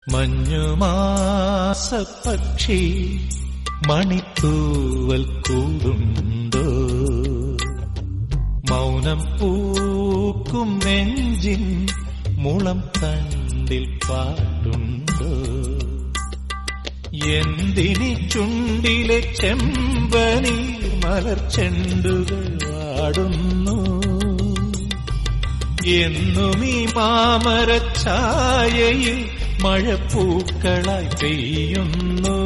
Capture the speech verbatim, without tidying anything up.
മഞ്ഞുമാസപ്പക്ഷി മണിത്തൂവൽ കൂടുണ്ടോ, മൗനം പൂക്കും നെഞ്ചിൻ മുളം തണ്ടിൽ പാട്ടുണ്ടോ, എന്തിനി ചുണ്ടിലെ ചെമ്പനി മലർച്ചെണ്ടുകൾ ആടുന്നു, എന്നും ഈ മാമരച്ചായയിൽ മഴപ്പൂക്കളായി പെയ്യുന്നു.